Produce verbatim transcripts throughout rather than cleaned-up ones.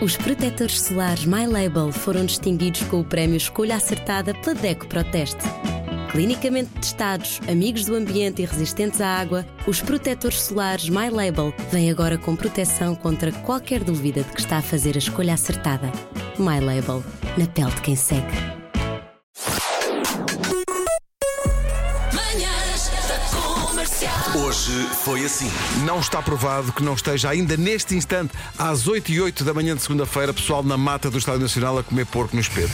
Os protetores solares My Label foram distinguidos com o prémio Escolha Acertada pela DECO Proteste. Clinicamente testados, amigos do ambiente e resistentes à água, os protetores solares My Label vêm agora com proteção contra qualquer dúvida de que está a fazer a escolha acertada. My Label, na pele de quem segue. Hoje foi assim. Não está provado que não esteja ainda neste instante, às oito e oito da manhã de segunda-feira, pessoal na mata do Estádio Nacional a comer porco no espeto.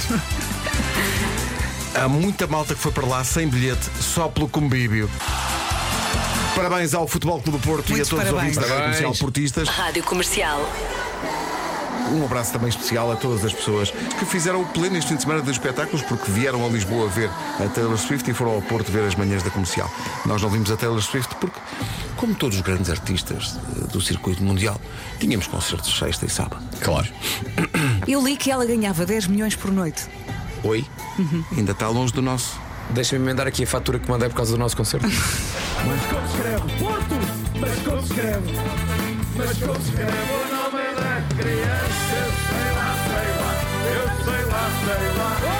Há muita malta que foi para lá sem bilhete, só pelo convívio. Parabéns ao Futebol Clube do Porto. Muitos e a todos parabéns. Os ouvintes da Rádio Comercial Portistas. Rádio Comercial. Um abraço também especial a todas as pessoas que fizeram o pleno este fim de semana de espetáculos, porque vieram a Lisboa ver a Taylor Swift e foram ao Porto ver as manhãs da Comercial. Nós não vimos a Taylor Swift porque, como todos os grandes artistas do circuito mundial, tínhamos concertos sexta e sábado. Claro. Eu li que ela ganhava dez milhões por noite. Oi? Uhum. Ainda está longe do nosso. Deixa-me emendar aqui a fatura que mandei por causa do nosso concerto. Mas como se escreve Porto? Mas como se escreve? Mas como se escreve o nome da criança? Eu sei lá, sei lá, eu sei lá, sei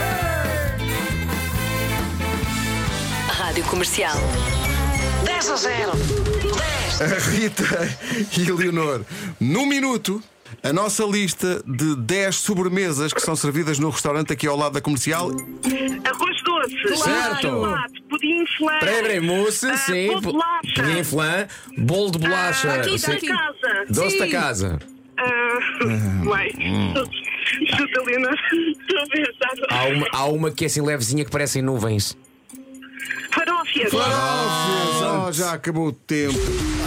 lá. Rádio Comercial. dez a zero. dez. A Rita e a Leonor, no minuto, a nossa lista de dez sobremesas que são servidas no restaurante aqui ao lado da Comercial. Arroz doce, Certo. chocolate, pudim flan, Peraí, mousse, ah, sim. bolo de bolacha. Pudim flan, bolo de bolacha. Ah, aqui, sim. da casa. Doce Sim. da casa. Ah, bem, Jutalina, estou a pensar. Há uma, há uma que é assim levezinha que parecem nuvens. Farófias. Oh, já acabou o tempo.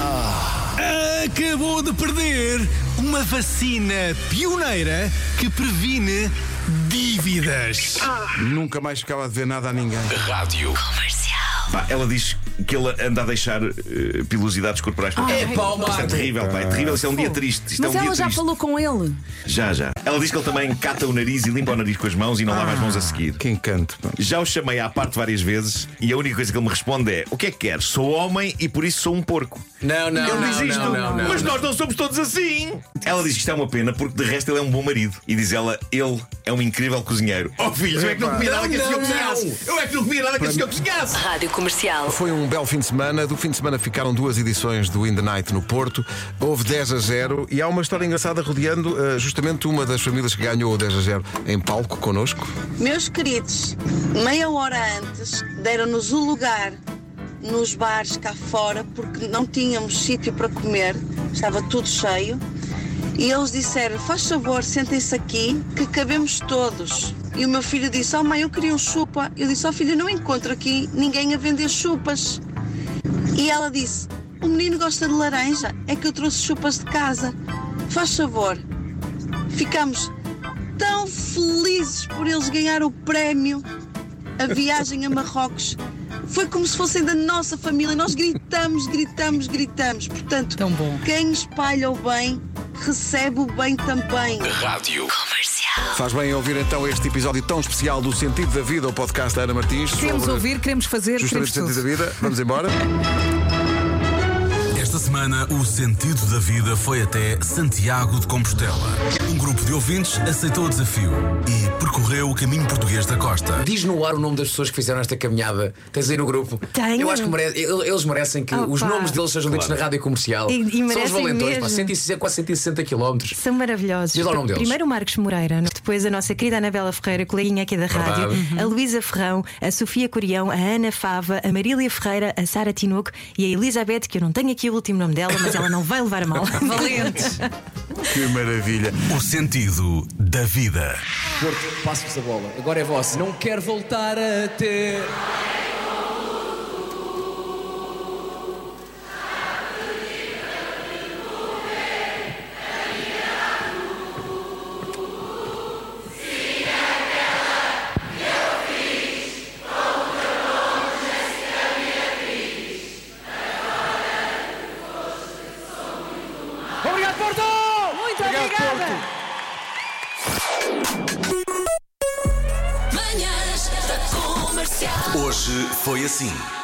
Acabou de perder uma vacina pioneira que previne dívidas. Nunca mais ficava de ver nada a ninguém. Rádio. Pá, ela diz que ele anda a deixar uh, pilosidades corporais para É pá, Isto é Marco. terrível, pá, é terrível. Isto é um dia triste. Isto Mas é um ela dia já triste. falou com ele. Já, já. Ela diz que ele também cata o nariz e limpa o nariz com as mãos e não lava as mãos a seguir. Que encanto. Pá. Já o chamei à parte várias vezes e a única coisa que ele me responde é: o que é que queres? Sou homem e por isso sou um porco. Não, não, Ele não, diz isto, não, não, não, mas não. nós não somos todos assim. Ela diz que isto é uma pena porque de resto ele é um bom marido. E diz ela: ele é um incrível cozinheiro. Oh filhos, eu é que não comia nada que esse senhor cozinhasse. Eu é que não comia nada que esse senhor cozinhasse. Rádio Comercial. Foi um belo fim de semana. Do fim de semana ficaram duas edições do In The Night no Porto. Houve dez a zero e há uma história engraçada rodeando uh, justamente uma das famílias que ganhou o dez a zero em palco connosco. Meus queridos, meia hora antes deram-nos o lugar nos bares cá fora porque não tínhamos sítio para comer, estava tudo cheio. E eles disseram: faz favor, sentem-se aqui que cabemos todos. E o meu filho disse: oh mãe, eu queria um chupa. Eu disse: oh filho, não encontro aqui ninguém a vender chupas. E ela disse: o menino gosta de laranja, é que eu trouxe chupas de casa. Faz favor. Ficamos tão felizes por eles ganhar o prémio, a viagem a Marrocos. Foi como se fossem da nossa família. Nós gritamos, gritamos, gritamos. Portanto, Tão bom. quem espalha o bem, recebe o bem também. Rádio. Faz bem ouvir então este episódio tão especial do Sentido da Vida, o podcast da Ana Martins. Queremos sobre ouvir, queremos fazer, Justamente queremos o Sentido tudo. da Vida. Vamos embora. Esta semana, o sentido da vida foi até Santiago de Compostela. Um grupo de ouvintes aceitou o desafio e percorreu o caminho português da costa. Diz no ar o nome das pessoas que fizeram esta caminhada. Tens aí no grupo? Tenho. Eu acho que merece, eles merecem que Oh, os pá. nomes deles sejam ditos na rádio comercial. E- e São os merecem valentões, pá, mesmo. cento e sessenta, quase cento e sessenta quilómetros. São maravilhosos. Diz lá o nome deles. Primeiro o Marcos Moreira, depois a nossa querida Anabela Ferreira, coleguinha aqui da rádio, Verdade. a Luísa Ferrão, a Sofia Corião, a Ana Fava, a Marília Ferreira, a Sara Tinoco e a Elizabeth, que eu não tenho aqui o último nome dela, mas ela não vai levar a mal. Valentes. Que maravilha. O sentido da vida. Porto, passo-vos a bola. Agora é vosso. Não quero voltar a ter. Obrigado, Porto! Muito obrigada. Hoje foi assim.